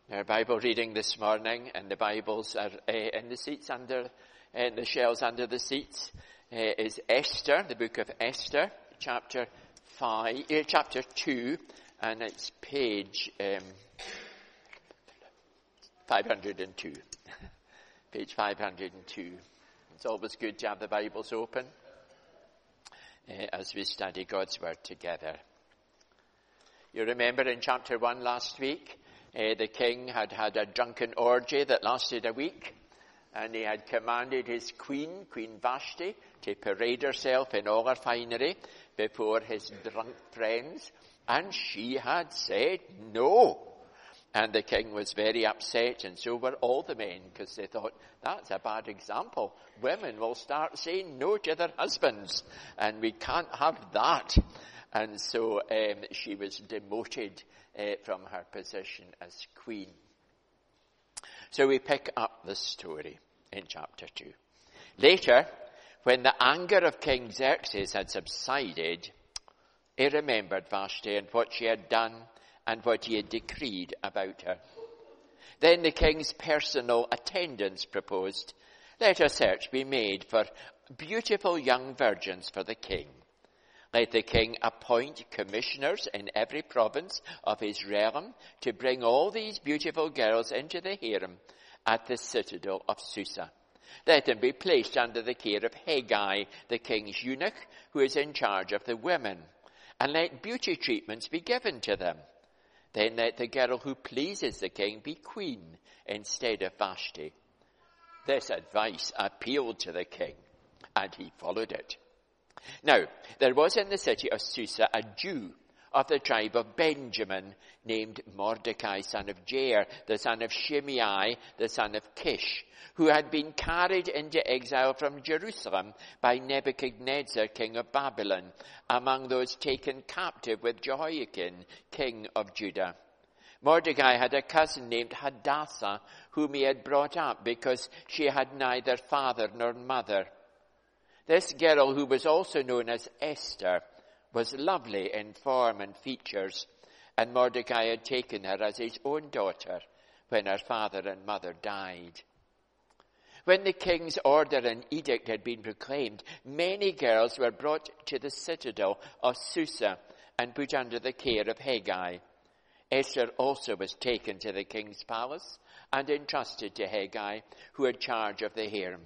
Our Bible reading this morning, and the Bibles are in the seats in the shelves under the seats, is Esther, the book of Esther, chapter 2, and it's page 502. Page 502. It's always good to have the Bibles open as we study God's Word together. You remember in chapter 1 last week, the king had had a drunken orgy that lasted a week, and he had commanded his Queen Vashti, to parade herself in all her finery before his drunk friends, and she had said no. And the king was very upset, and so were all the men, because they thought, that's a bad example. Women will start saying no to their husbands, and we can't have that. And so she was demoted from her position as queen. So we pick up the story in chapter 2. Later, when the anger of King Xerxes had subsided, he remembered Vashti and what she had done and what he had decreed about her. Then the king's personal attendants proposed, let a search be made for beautiful young virgins for the king. Let the king appoint commissioners in every province of his realm to bring all these beautiful girls into the harem at the citadel of Susa. Let them be placed under the care of Hegai, the king's eunuch, who is in charge of the women, and let beauty treatments be given to them. Then let the girl who pleases the king be queen instead of Vashti. This advice appealed to the king, and he followed it. Now, there was in the city of Susa a Jew of the tribe of Benjamin named Mordecai, son of Jair, the son of Shimei, the son of Kish, who had been carried into exile from Jerusalem by Nebuchadnezzar, king of Babylon, among those taken captive with Jehoiakim, king of Judah. Mordecai had a cousin named Hadassah, whom he had brought up because she had neither father nor mother. This girl, who was also known as Esther, was lovely in form and features, and Mordecai had taken her as his own daughter when her father and mother died. When the king's order and edict had been proclaimed, many girls were brought to the citadel of Susa and put under the care of Hegai. Esther also was taken to the king's palace and entrusted to Hegai, who had charge of the harem.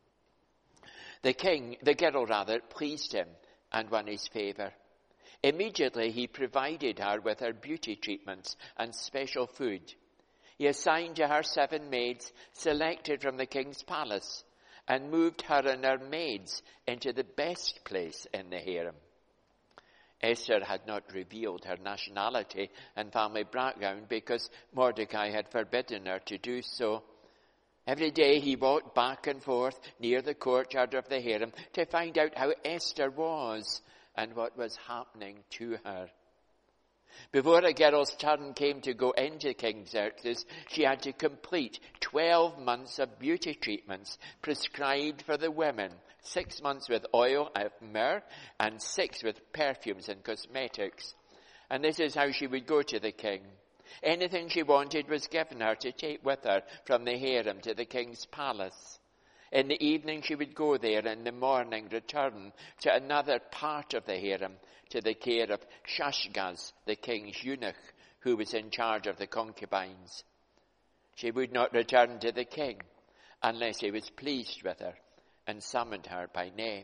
The girl pleased him and won his favor. Immediately he provided her with her beauty treatments and special food. He assigned to her 7 maids selected from the king's palace and moved her and her maids into the best place in the harem. Esther had not revealed her nationality and family background because Mordecai had forbidden her to do so. Every day he walked back and forth near the courtyard of the harem to find out how Esther was and what was happening to her. Before a girl's turn came to go into King Xerxes, she had to complete 12 months of beauty treatments prescribed for the women, 6 months with oil of myrrh and 6 with perfumes and cosmetics. And this is how she would go to the king. Anything she wanted was given her to take with her from the harem to the king's palace. In the evening she would go there, in the morning return to another part of the harem, to the care of Shashgaz, the king's eunuch, who was in charge of the concubines. She would not return to the king unless he was pleased with her and summoned her by name.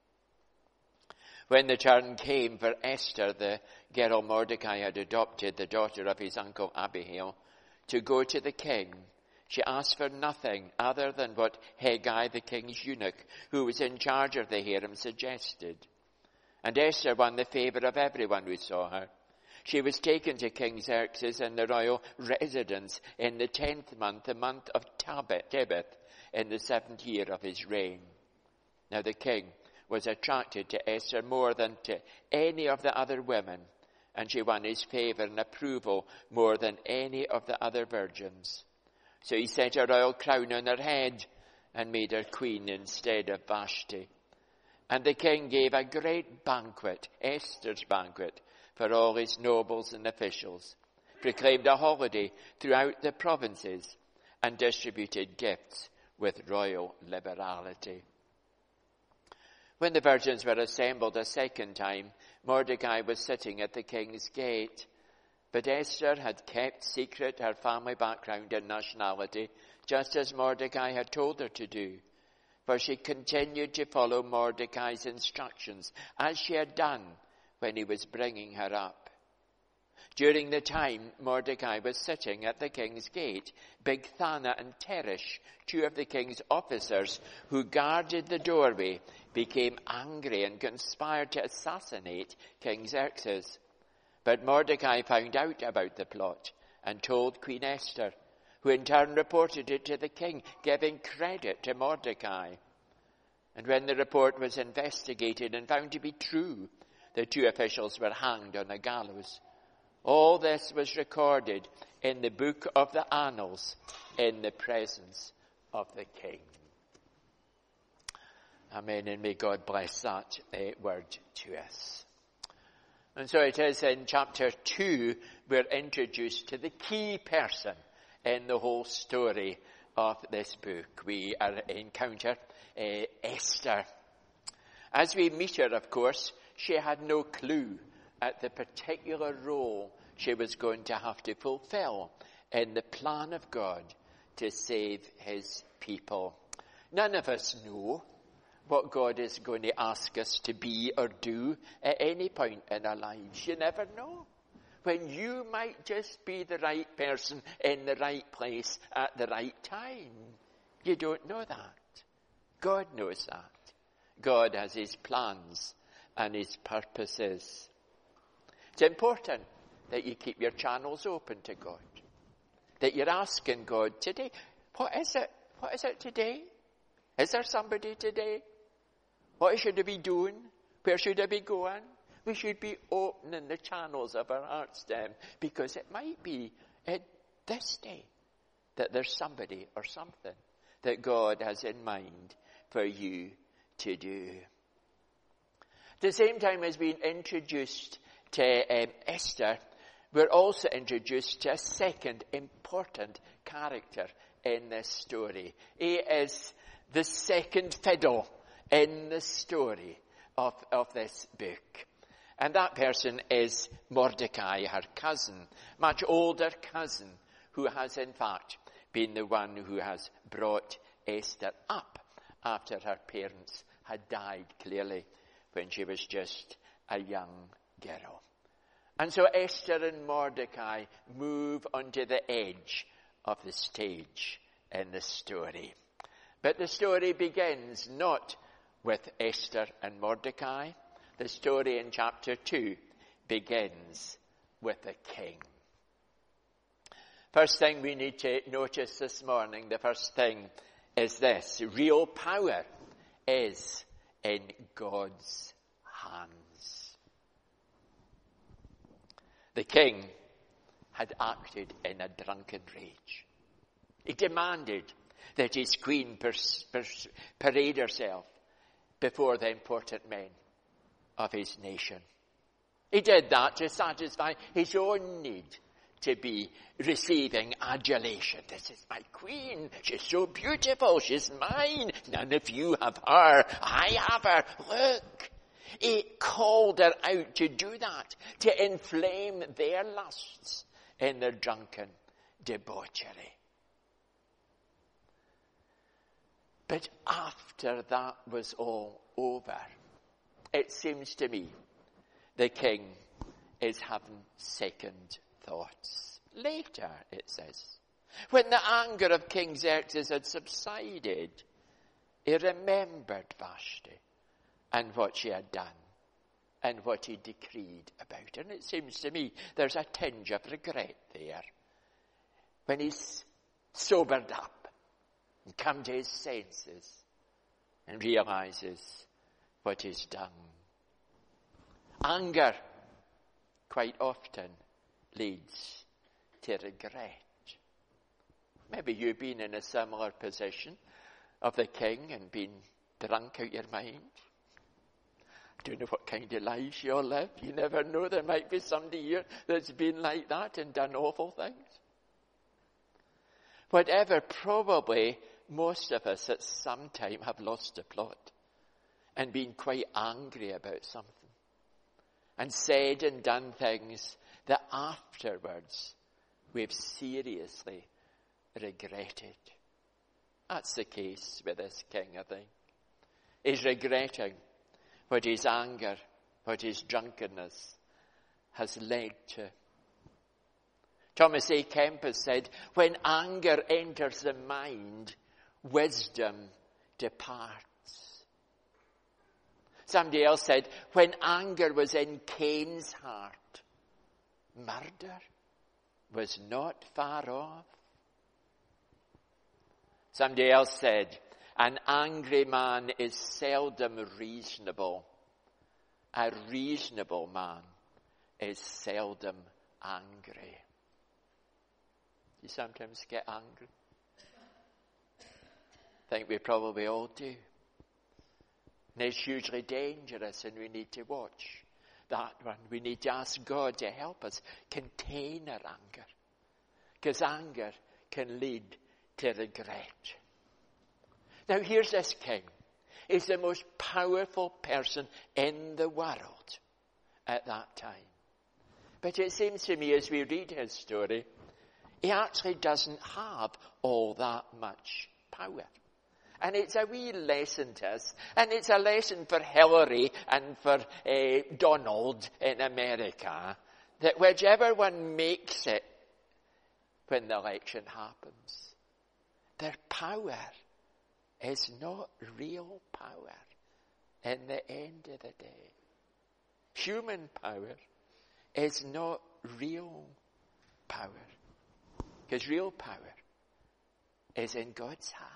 When the turn came for Esther, the girl Mordecai had adopted, the daughter of his uncle Abihail, to go to the king, she asked for nothing other than what Hegai, the king's eunuch, who was in charge of the harem, suggested. And Esther won the favor of everyone who saw her. She was taken to King Xerxes in the royal residence in the 10th month, the month of Tebeth, in the 7th year of his reign. Now the king was attracted to Esther more than to any of the other women, and she won his favor and approval more than any of the other virgins. So he set a royal crown on her head and made her queen instead of Vashti. And the king gave a great banquet, Esther's banquet, for all his nobles and officials. proclaimed a holiday throughout the provinces, and distributed gifts with royal liberality. When the virgins were assembled a second time, Mordecai was sitting at the king's gate. But Esther had kept secret her family background and nationality, just as Mordecai had told her to do. For she continued to follow Mordecai's instructions, as she had done when he was bringing her up. During the time Mordecai was sitting at the king's gate, Bigthana and Teresh, two of the king's officers who guarded the doorway, became angry and conspired to assassinate King Xerxes. But Mordecai found out about the plot and told Queen Esther, who in turn reported it to the king, giving credit to Mordecai. And when the report was investigated and found to be true, the two officials were hanged on a gallows. All this was recorded in the book of the Annals in the presence of the king. Amen, and may God bless that word to us. And so it is in chapter 2 we're introduced to the key person in the whole story of this book. We encounter Esther. As we meet her, of course, she had no clue at the particular role she was going to have to fulfill in the plan of God to save his people. None of us know what God is going to ask us to be or do at any point in our lives. You never know when you might just be the right person in the right place at the right time. You don't know that. God knows that. God has his plans and his purposes. It's important that you keep your channels open to God. That you're asking God today, what is it? What is it today? Is there somebody today? What should I be doing? Where should I be going? We should be opening the channels of our hearts to him, because it might be at this day that there's somebody or something that God has in mind for you to do. At the same time as being introduced to Esther, we're also introduced to a second important character in this story. He is the second fiddle in the story of this book. And that person is Mordecai, her cousin, much older cousin, who has in fact been the one who has brought Esther up after her parents had died, clearly, when she was just a young girl. And so Esther and Mordecai move onto the edge of the stage in the story. But the story begins not with Esther and Mordecai. The story in chapter 2 begins with the king. First thing we need to notice this morning, the first thing is this: real power is in God's hands. The king had acted in a drunken rage. He demanded that his queen parade herself before the important men of his nation. He did that to satisfy his own need to be receiving adulation. This is my queen. She's so beautiful. She's mine. None of you have her. I have her. Look. He called her out to do that, to inflame their lusts in their drunken debauchery. But after that was all over, it seems to me the king is having second thoughts. Later, it says, when the anger of King Xerxes had subsided, he remembered Vashti and what she had done and what he decreed about her. And it seems to me there's a tinge of regret there. When he's sobered up and come to his senses and realizes what he's done. Anger quite often leads to regret. Maybe you've been in a similar position of the king and been drunk out your mind. don't know what kind of lives you all live. You never know. There might be somebody here that's been like that and done awful things. Whatever, probably most of us at some time have lost the plot and been quite angry about something and said and done things that afterwards we've seriously regretted. That's the case with this king, I think. He's regretting what his anger, what his drunkenness has led to. Thomas A. Kempis said, when anger enters the mind, wisdom departs. Somebody else said, when anger was in Cain's heart, murder was not far off. Somebody else said, an angry man is seldom reasonable. A reasonable man is seldom angry. You sometimes get angry? I think we probably all do. And it's hugely dangerous, and we need to watch that one. We need to ask God to help us contain our anger. Because anger can lead to regret. Now here's this king. He's the most powerful person in the world at that time. But it seems to me as we read his story, he actually doesn't have all that much power. And it's a wee lesson to us. And it's a lesson for Hillary and for Donald in America. That whichever one makes it when the election happens, their power is not real power in the end of the day. Human power is not real power. Because real power is in God's hands.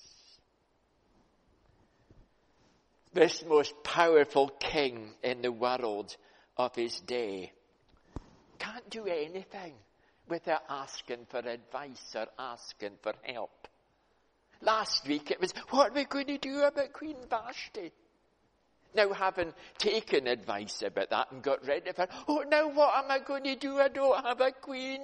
This most powerful king in the world of his day can't do anything without asking for advice or asking for help. Last week it was, what are we going to do about Queen Vashti? Now, having taken advice about that and got rid of her, oh, now what am I going to do? I don't have a queen.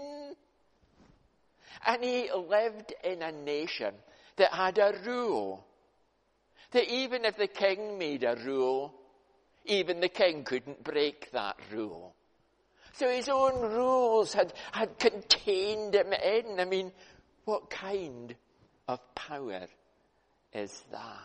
And he lived in a nation that had a rule. That even if the king made a rule, even the king couldn't break that rule. So his own rules had contained him in. I mean, what kind of power is that?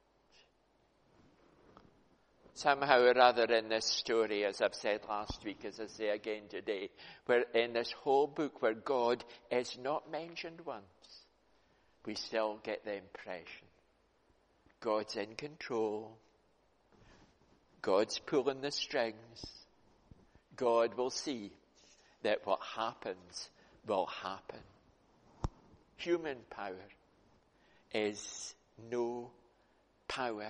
Somehow or other in this story, as I've said last week, as I say again today, where in this whole book where God is not mentioned once, we still get the impression God's in control. God's pulling the strings. God will see that what happens will happen. Human power is no power.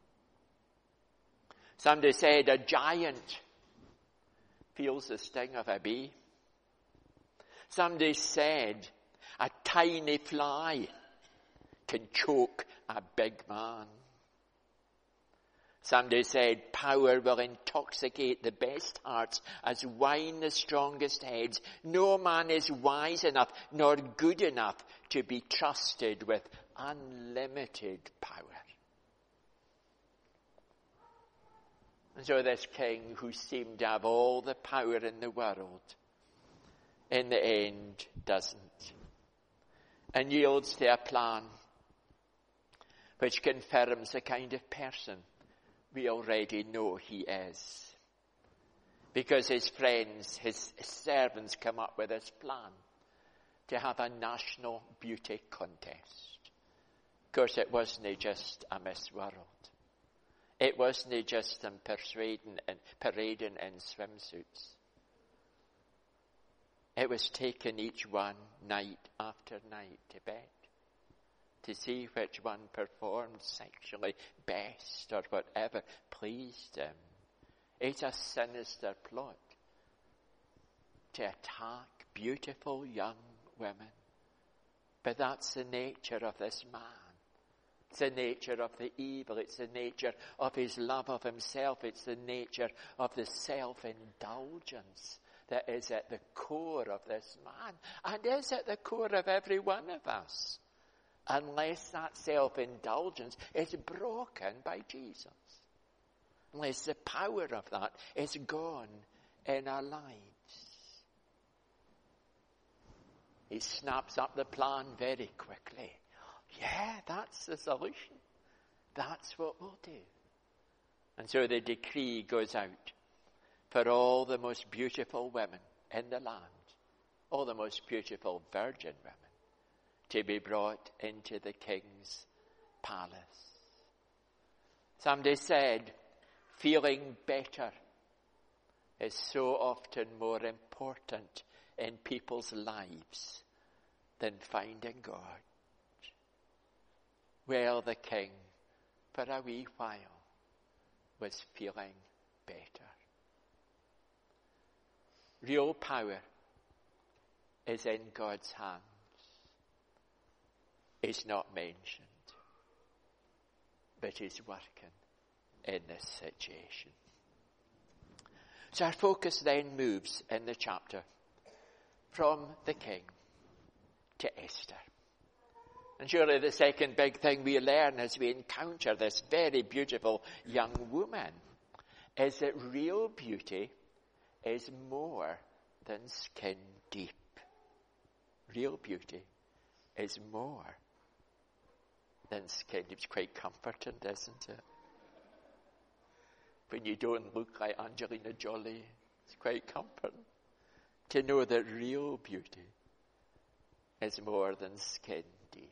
Somebody said a giant feels the sting of a bee. Somebody said a tiny fly can choke a big man. Somebody said power will intoxicate the best hearts as wine the strongest heads. No man is wise enough nor good enough to be trusted with unlimited power. And so this king who seemed to have all the power in the world, in the end doesn't. And yields to a plan which confirms the kind of person we already know he is. Because his friends, his servants come up with this plan to have a national beauty contest. Of course, it wasn't just a Miss World. It wasn't just them parading in swimsuits. It was taking each one night after night to bed to see which one performed sexually best or whatever pleased him. It's a sinister plot to attack beautiful young women. But that's the nature of this man. It's the nature of the evil. It's the nature of his love of himself. It's the nature of the self-indulgence that is at the core of this man and is at the core of every one of us. Unless that self-indulgence is broken by Jesus. Unless the power of that is gone in our lives. He snaps up the plan very quickly. Yeah, that's the solution. That's what we'll do. And so the decree goes out for all the most beautiful women in the land, all the most beautiful virgin women, to be brought into the king's palace. Somebody said, feeling better is so often more important in people's lives than finding God. Well, the king, for a wee while, was feeling better. Real power is in God's hands. It's not mentioned, but is working in this situation. So our focus then moves in the chapter from the king to Esther. And surely the second big thing we learn as we encounter this very beautiful young woman is that real beauty is more than skin deep. Real beauty is more than skin deep. It's quite comforting, isn't it? When you don't look like Angelina Jolie, it's quite comforting to know that real beauty is more than skin deep.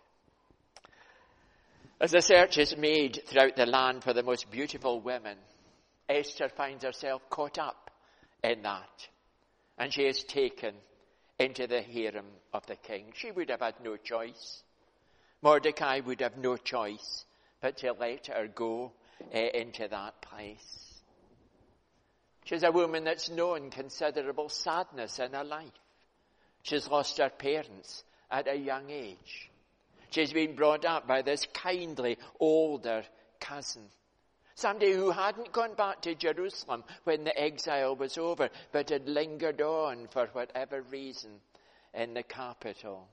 As the search is made throughout the land for the most beautiful women, Esther finds herself caught up in that. And she is taken into the harem of the king. She would have had no choice. Mordecai would have no choice but to let her go into that place. She's a woman that's known considerable sadness in her life. She's lost her parents at a young age. She's been brought up by this kindly older cousin. Somebody who hadn't gone back to Jerusalem when the exile was over, but had lingered on for whatever reason in the capital.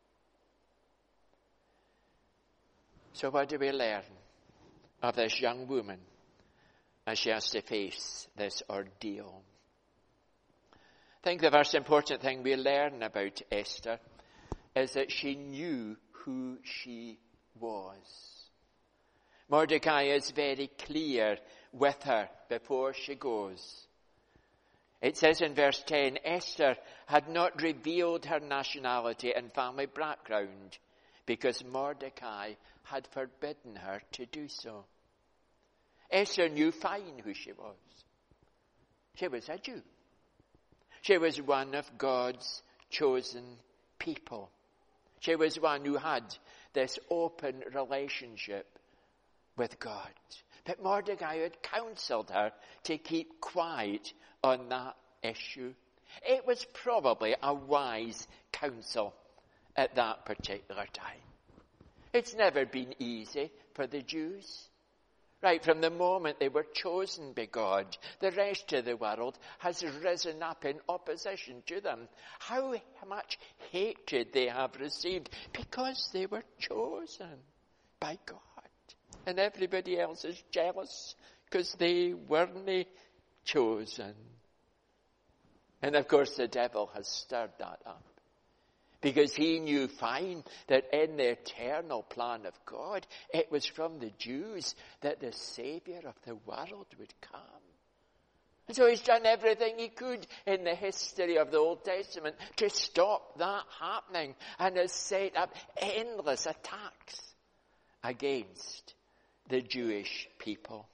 So what do we learn of this young woman as she has to face this ordeal? I think the first important thing we learn about Esther is that she knew who she was. Mordecai is very clear with her before she goes. It says in verse 10, Esther had not revealed her nationality and family background because Mordecai had forbidden her to do so. Esther knew fine who she was. She was a Jew. She was one of God's chosen people. She was one who had this open relationship with God. But Mordecai had counseled her to keep quiet on that issue. It was probably a wise counsel at that particular time. It's never been easy for the Jews. Right from the moment they were chosen by God, the rest of the world has risen up in opposition to them. How much hatred they have received because they were chosen by God. And everybody else is jealous because they weren't chosen. And of course the devil has stirred that up. Because he knew fine that in the eternal plan of God, it was from the Jews that the Savior of the world would come. And so he's done everything he could in the history of the Old Testament to stop that happening, and has set up endless attacks against the Jewish people.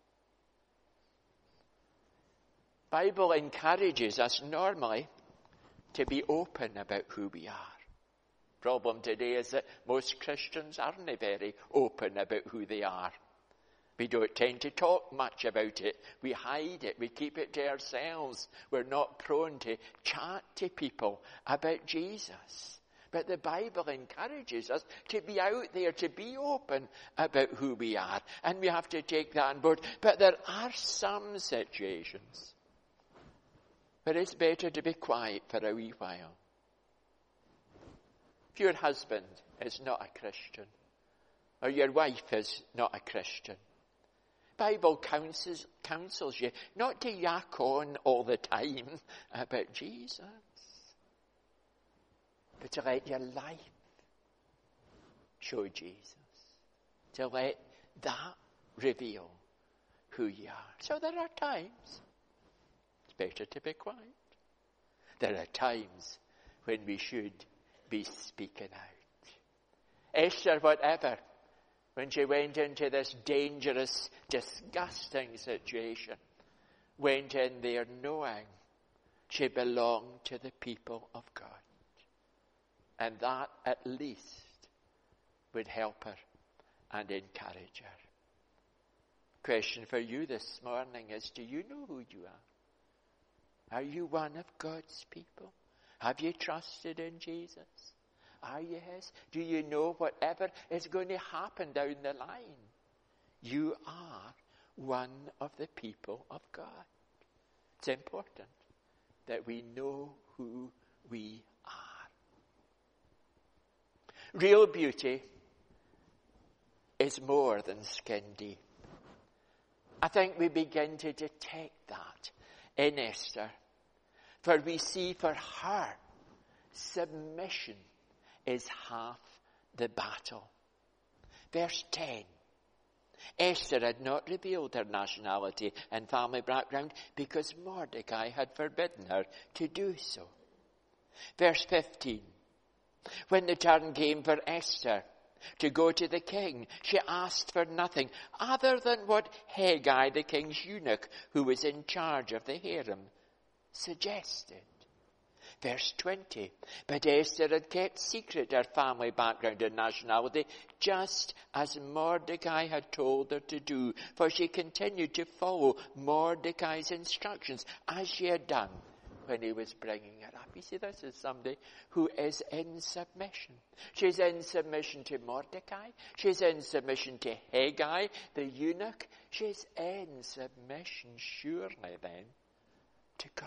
The Bible encourages us normally to be open about who we are. Problem today is that most Christians aren't very open about who they are. We don't tend to talk much about it. We hide it. We keep it to ourselves. We're not prone to chat to people about Jesus. But the Bible encourages us to be out there, to be open about who we are. And we have to take that on board. But there are some situations where it's better to be quiet for a wee while. If your husband is not a Christian, or your wife is not a Christian, Bible counsels you not to yak on all the time about Jesus, but to let your life show Jesus. To let that reveal who you are. So there are times it's better to be quiet. There are times when we should be speaking out. Esther, whatever, when she went into this dangerous, disgusting situation, went in there knowing she belonged to the people of God. And that at least would help her and encourage her. Question for you this morning is, do you know who you are? Are you one of God's people? Have you trusted in Jesus? Are you his? Do you know whatever is going to happen down the line? You are one of the people of God. It's important that we know who we are. Real beauty is more than skin deep. I think we begin to detect that in Esther. For we see for her, submission is half the battle. Verse 10. Esther had not revealed her nationality and family background because Mordecai had forbidden her to do so. Verse 15. When the turn came for Esther to go to the king, she asked for nothing other than what Hegai, the king's eunuch, who was in charge of the harem, suggested. Verse 20. But Esther had kept secret her family background and nationality, just as Mordecai had told her to do, for she continued to follow Mordecai's instructions, as she had done when he was bringing her up. You see, this is somebody who is in submission. She's in submission to Mordecai. She's in submission to Hegai, the eunuch. She's in submission, surely then, to God.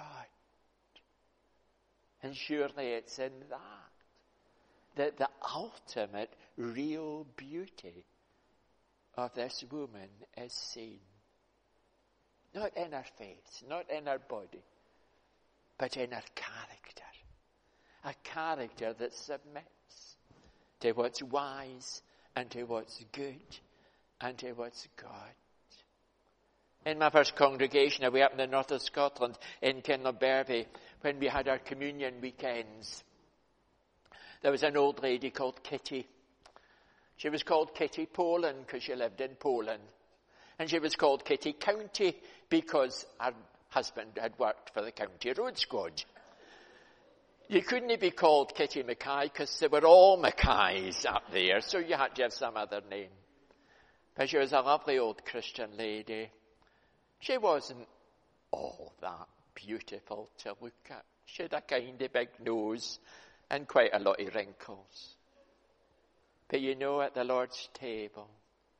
And surely it's in that the ultimate real beauty of this woman is seen. Not in her face, not in her body, but in her character. A character that submits to what's wise and to what's good and to what's God. In my first congregation away up in the north of Scotland, in Kinlochbervie, when we had our communion weekends, there was an old lady called Kitty. She was called Kitty Poland because she lived in Poland. And she was called Kitty County because her husband had worked for the county road squad. You couldn't be called Kitty Mackay because they were all Mackays up there, so you had to have some other name. But she was a lovely old Christian lady. She wasn't all that beautiful to look at. She had a kind of big nose and quite a lot of wrinkles. But you know, at the Lord's table,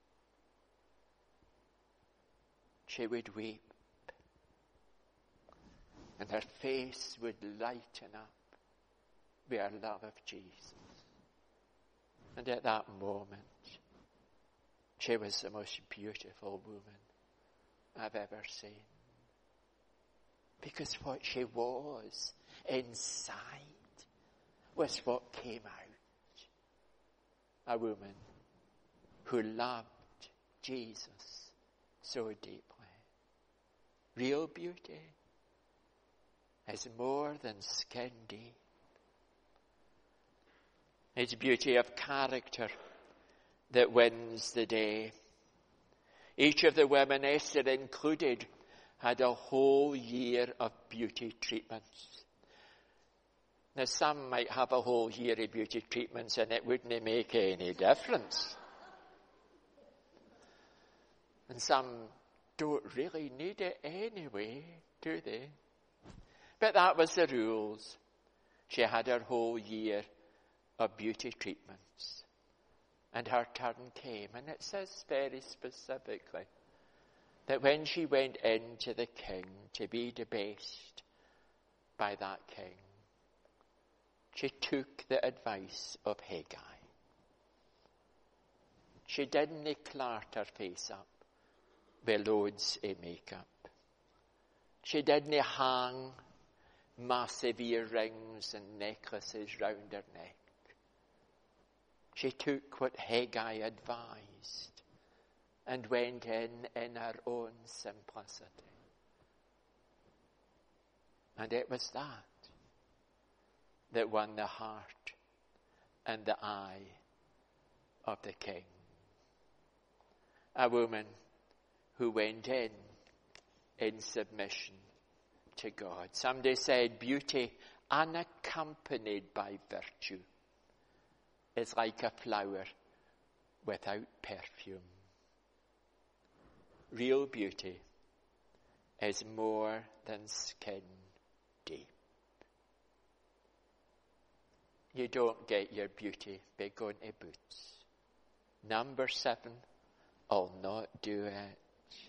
she would weep. And her face would lighten up with her love of Jesus. And at that moment, she was the most beautiful woman I've ever seen. Because what she was inside was what came out. A woman who loved Jesus so deeply. Real beauty is more than skin deep. It's beauty of character that wins the day. Each of the women, Esther included, had a whole year of beauty treatments. Now, some might have a whole year of beauty treatments and it wouldn't make any difference. And some don't really need it anyway, do they? But that was the rules. She had her whole year of beauty treatments. And her turn came, and it says very specifically that when she went into the king to be debased by that king, she took the advice of Haggai. She didn't clart her face up with loads of makeup. She didn't hang massive earrings and necklaces round her neck. She took what Haggai advised and went in her own simplicity. And it was that won the heart and the eye of the king. A woman who went in submission to God. Somebody said beauty unaccompanied by virtue is like a flower without perfume. Real beauty is more than skin deep. You don't get your beauty by going to Boots. Number 7, I'll not do it.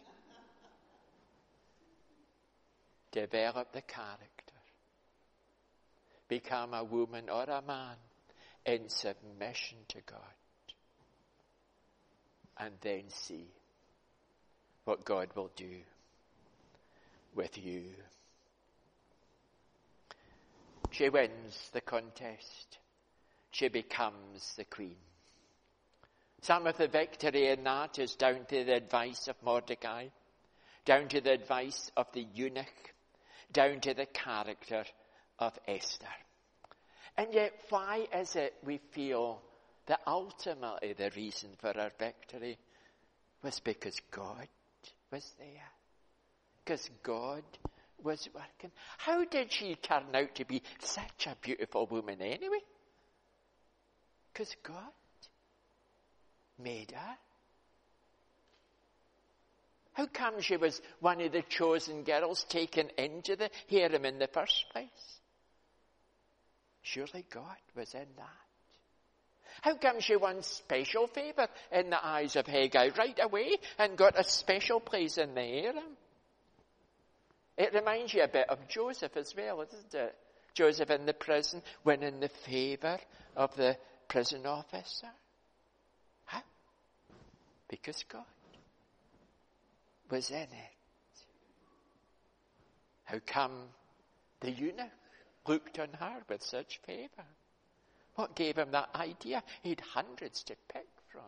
Develop the character. Become a woman or a man in submission to God. And then see what God will do with you. She wins the contest. She becomes the queen. Some of the victory in that is down to the advice of Mordecai, down to the advice of the eunuch, down to the character of Esther. And yet, why is it we feel that ultimately the reason for our victory was because God was there? Because God was working. How did she turn out to be such a beautiful woman anyway? Because God made her. How come she was one of the chosen girls taken into the harem in the first place? Surely God was in that. How come she won special favour in the eyes of Haggai right away and got a special place in the harem? It reminds you a bit of Joseph as well, isn't it? Joseph in the prison, winning the favour of the prison officer. How? Because God was in it. How come the eunuch looked on her with such favour? What gave him that idea? He had hundreds to pick from.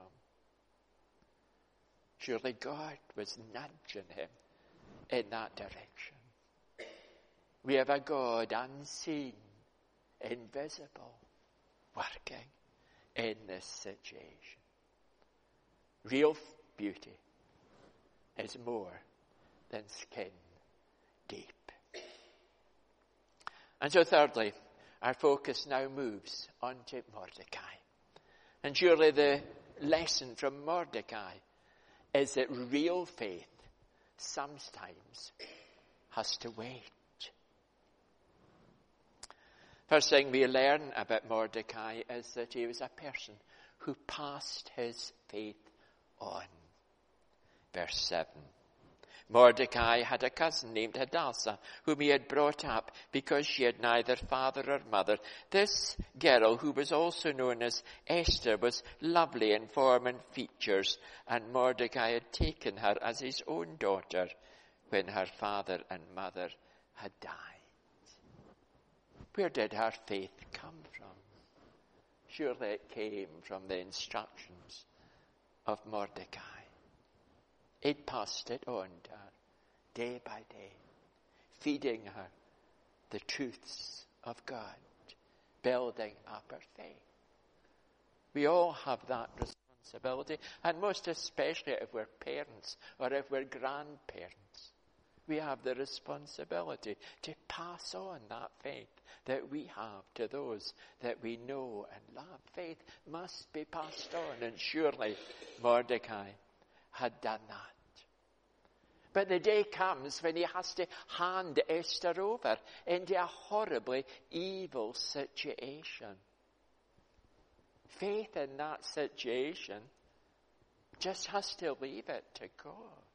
Surely God was nudging him in that direction. We have a God unseen, invisible, working in this situation. Real beauty is more than skin deep. And so thirdly, our focus now moves on to Mordecai. And surely the lesson from Mordecai is that real faith sometimes has to wait. First thing we learn about Mordecai is that he was a person who passed his faith on. Verse 7. Mordecai had a cousin named Hadassah, whom he had brought up because she had neither father or mother. This girl, who was also known as Esther, was lovely in form and features, and Mordecai had taken her as his own daughter when her father and mother had died. Where did her faith come from? Surely it came from the instructions of Mordecai. It passed it on to her day by day, feeding her the truths of God, building up her faith. We all have that responsibility, and most especially if we're parents or if we're grandparents. We have the responsibility to pass on that faith that we have to those that we know and love. Faith must be passed on, and surely Mordecai had done that. But the day comes when he has to hand Esther over into a horribly evil situation. Faith in that situation just has to leave it to God.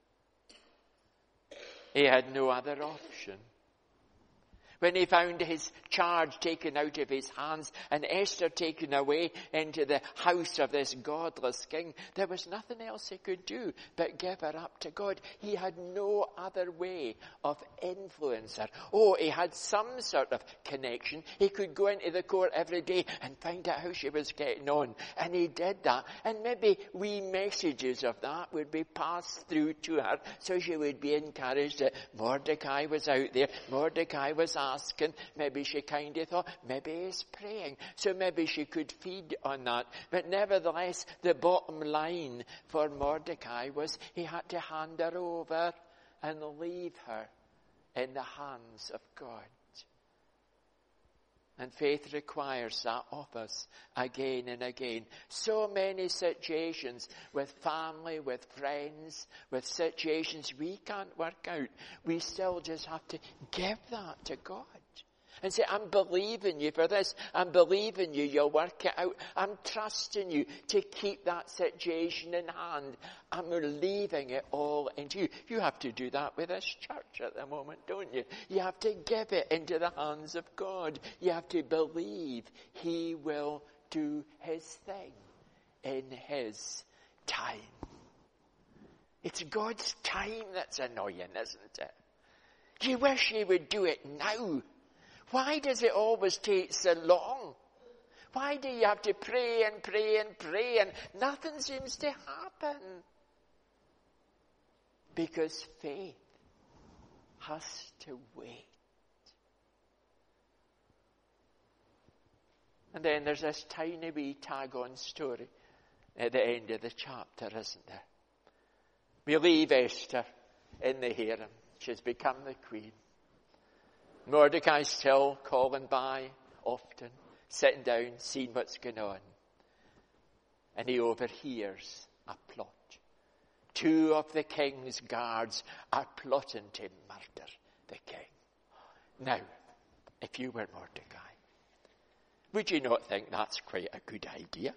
He had no other option. When he found his charge taken out of his hands and Esther taken away into the house of this godless king, there was nothing else he could do but give her up to God. He had no other way of influence her. Oh, he had some sort of connection. He could go into the court every day and find out how she was getting on. And he did that. And maybe wee messages of that would be passed through to her so she would be encouraged that Mordecai was out there. Mordecai was asking. Maybe she kind of thought, maybe he's praying. So maybe she could feed on that. But nevertheless, the bottom line for Mordecai was he had to hand her over and leave her in the hands of God. And faith requires that of us again and again. So many situations with family, with friends, with situations we can't work out. We still just have to give that to God. And say, I'm believing you for this. I'm believing you. You'll work it out. I'm trusting you to keep that situation in hand. I'm leaving it all into you. You have to do that with this church at the moment, don't you? You have to give it into the hands of God. You have to believe he will do his thing in his time. It's God's time that's annoying, isn't it? You wish he would do it now. Why does it always take so long? Why do you have to pray and pray and pray and nothing seems to happen? Because faith has to wait. And then there's this tiny wee tag-on story at the end of the chapter, isn't there? We leave Esther in the harem. She's become the queen. Mordecai's still calling by often, sitting down, seeing what's going on. And he overhears a plot. Two of the king's guards are plotting to murder the king. Now, if you were Mordecai, would you not think that's quite a good idea?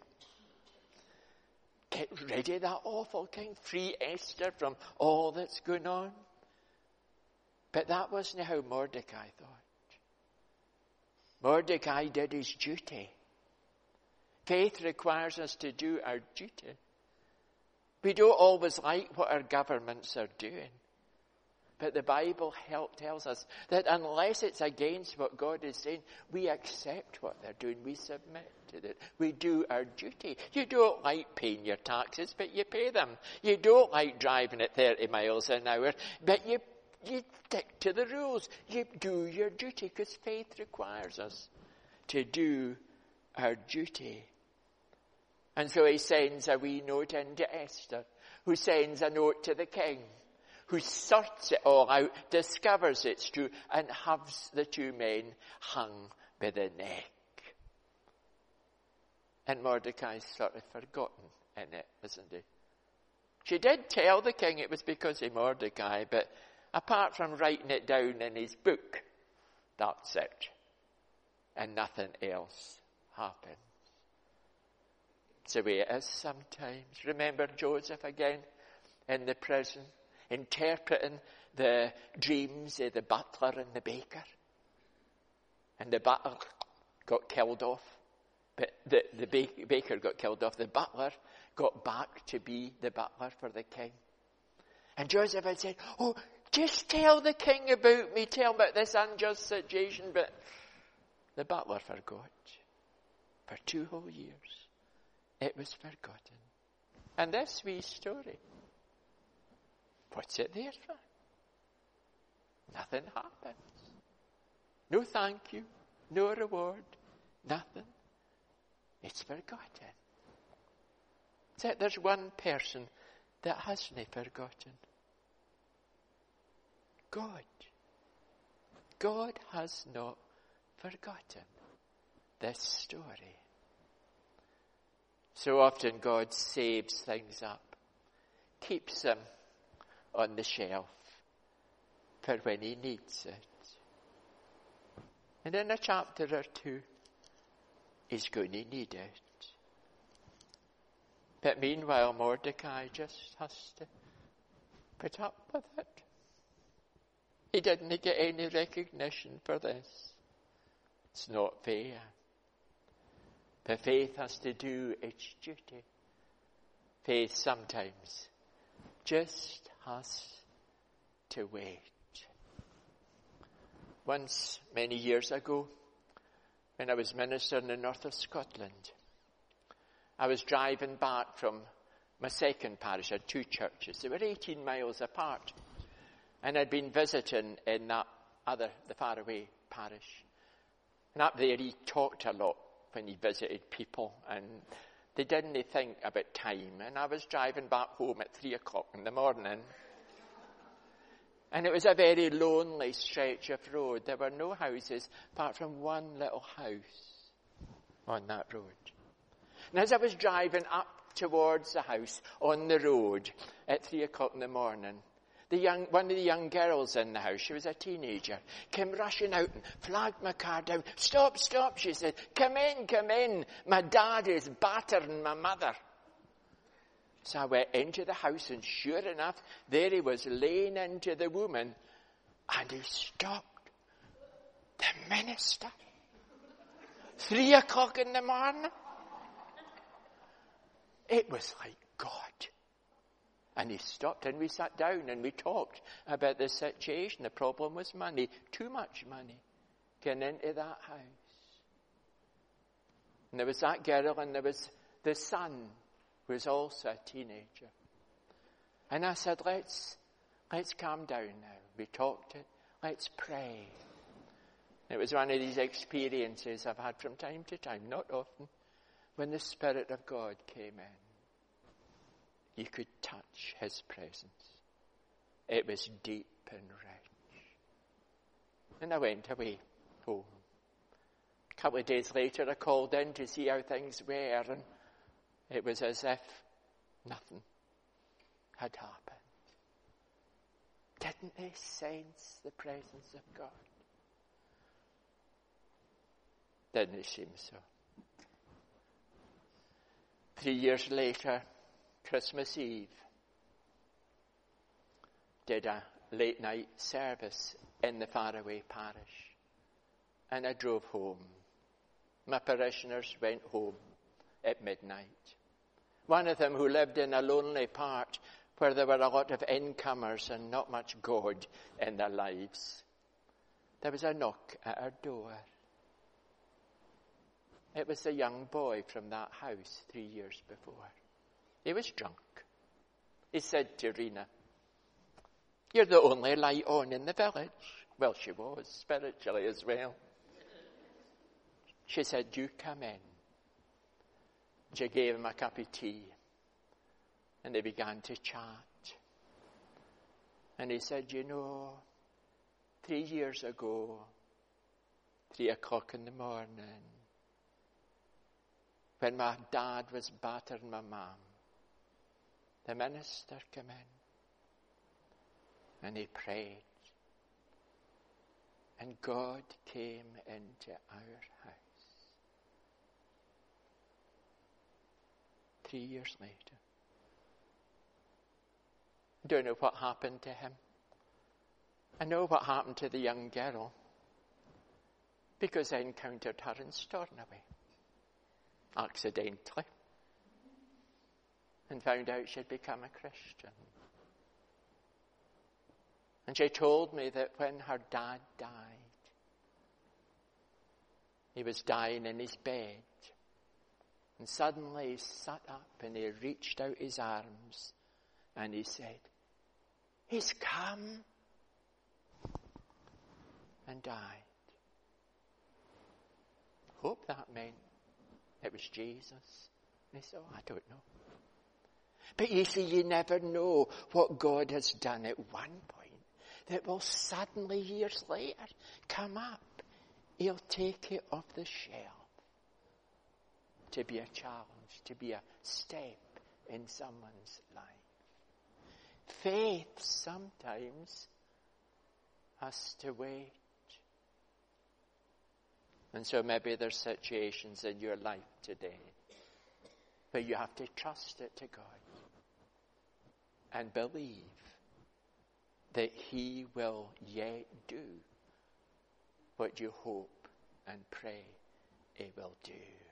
Get rid of that awful king, free Esther from all that's going on. But that wasn't how Mordecai thought. Mordecai did his duty. Faith requires us to do our duty. We don't always like what our governments are doing. But the Bible tells us that unless it's against what God is saying, we accept what they're doing. We submit to it. We do our duty. You don't like paying your taxes, but you pay them. You don't like driving at 30 miles an hour, but you stick to the rules. You do your duty because faith requires us to do our duty. And so he sends a wee note into Esther, who sends a note to the king, who sorts it all out, discovers it's true, and has the two men hung by the neck. And Mordecai's sort of forgotten in it, isn't he? She did tell the king it was because of Mordecai, but apart from writing it down in his book, that's it. And nothing else happens. It's the way it is sometimes. Remember Joseph again in the prison, interpreting the dreams of the butler and the baker. And the butler got killed off. But the baker got killed off. The butler got back to be the butler for the king. And Joseph had said, oh, just tell the king about me. Tell him about this unjust situation. But the butler forgot. For 2 whole years, it was forgotten. And this wee story, what's it there for? Nothing happens. No thank you. No reward. Nothing. It's forgotten. So there's one person that hasn't forgotten. God. God has not forgotten this story. So often God saves things up, keeps them on the shelf for when he needs it. And in a chapter or two, he's going to need it. But meanwhile, Mordecai just has to put up with it. He didn't get any recognition for this. It's not fair. But faith has to do its duty. Faith sometimes just has to wait. Once, many years ago, when I was minister in the north of Scotland, I was driving back from my second parish. I had two churches. They were 18 miles apart. And I'd been visiting in the faraway parish. And up there he talked a lot when he visited people. And they didn't think about time. And I was driving back home at 3 o'clock in the morning. And it was a very lonely stretch of road. There were no houses apart from one little house on that road. And as I was driving up towards the house on the road at 3 o'clock in the morning, one of the young girls in the house, she was a teenager, came rushing out and flagged my car down. Stop, stop, she said. Come in. My dad is battering my mother. So I went into the house, and sure enough, there he was laying into the woman, and he stopped. The minister. 3 o'clock in the morning. It was like God. And he stopped, and we sat down and we talked about the situation. The problem was money, too much money, getting into that house. And there was that girl, and there was the son, who was also a teenager. And I said, let's calm down now. We talked it. Let's pray. It was one of these experiences I've had from time to time, not often, when the Spirit of God came in. You could touch his presence. It was deep and rich. And I went away home. A couple of days later, I called in to see how things were, and it was as if nothing had happened. Didn't they sense the presence of God? Didn't it seem so? 3 years later, Christmas Eve, did a late night service in the faraway parish. And I drove home. My parishioners went home at midnight. One of them, who lived in a lonely part where there were a lot of incomers and not much God in their lives, there was a knock at our door. It was the young boy from that house 3 years before. He was drunk. He said to Rena, "You're the only light on in the village." Well, she was, spiritually as well. She said, "You come in." She gave him a cup of tea, and they began to chat. And he said, 3 years ago, 3 o'clock in the morning, when my dad was battering my mum, the minister came in and he prayed. And God came into our house. 3 years later. I don't know what happened to him. I know what happened to the young girl, because I encountered her in Stornoway, accidentally, and found out she'd become a Christian. And she told me that when her dad died, he was dying in his bed, and suddenly he sat up and he reached out his arms and he said, "He's come," and died. Hope that meant it was Jesus. And he said, "I don't know." But you see, you never know what God has done at one point that will suddenly, years later, come up. He'll take it off the shelf to be a challenge, to be a step in someone's life. Faith sometimes has to wait. And so maybe there's situations in your life today But you have to trust it to God and believe that he will yet do what you hope and pray he will do.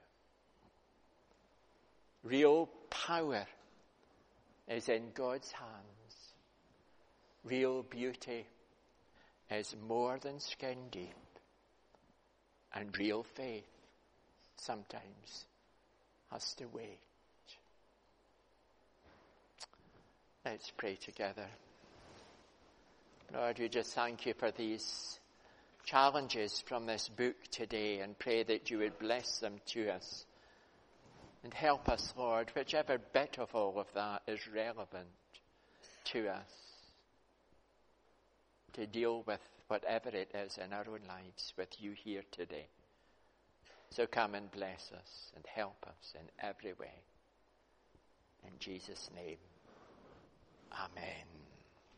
Real power is in God's hands. Real beauty is more than skin deep. And real faith sometimes has to wait. Let's pray together. Lord, we just thank you for these challenges from this book today and pray that you would bless them to us. And help us, Lord, whichever bit of all of that is relevant to us, to deal with whatever it is in our own lives with you here today. So come and bless us and help us in every way. In Jesus' name, amen.